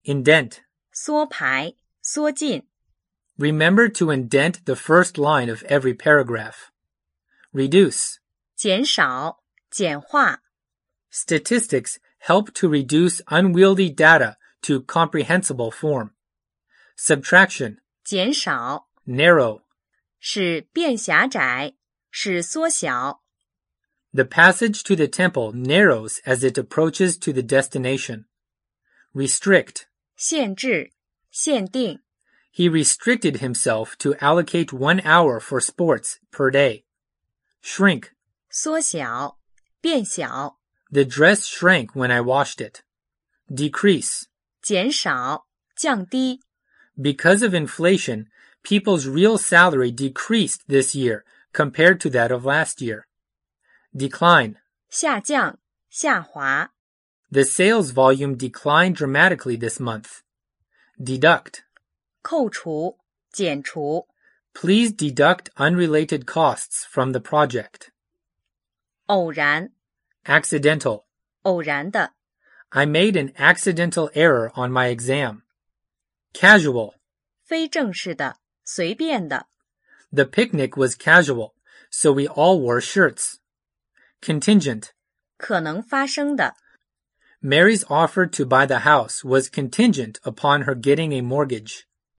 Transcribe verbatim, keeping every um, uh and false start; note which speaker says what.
Speaker 1: indent,
Speaker 2: 缩排，缩进。
Speaker 1: remember to indent the first line of every paragraph. Reduce,
Speaker 2: 减少，简化。
Speaker 1: statistics help to reduce unwieldy data to comprehensible form. Subtraction,
Speaker 2: 减少，
Speaker 1: narrow,
Speaker 2: 使变狭窄，使缩小。
Speaker 1: the passage to the temple narrows as it approaches to the destination. Restrict,
Speaker 2: 限制，限定。
Speaker 1: he restricted himself to allocate one hour for sports per day. Shrink,
Speaker 2: 缩小，变小。
Speaker 1: the dress shrank when I washed it. Decrease,
Speaker 2: 减少，降低。
Speaker 1: because of inflation, people's real salary decreased this year compared to that of last year. Decline,
Speaker 2: 下降，下滑。
Speaker 1: the sales volume declined dramatically this month. Deduct,
Speaker 2: 扣除，减除。
Speaker 1: please deduct unrelated costs from the project.
Speaker 2: 偶然，
Speaker 1: Accidental,
Speaker 2: 偶然的。
Speaker 1: I made an accidental error on my exam. Casual,
Speaker 2: 非正式的，随便的。
Speaker 1: the picnic was casual, so we all wore shirts. Contingent,
Speaker 2: 可能发生的。
Speaker 1: Mary's offer to buy the house was contingent upon her getting a mortgage.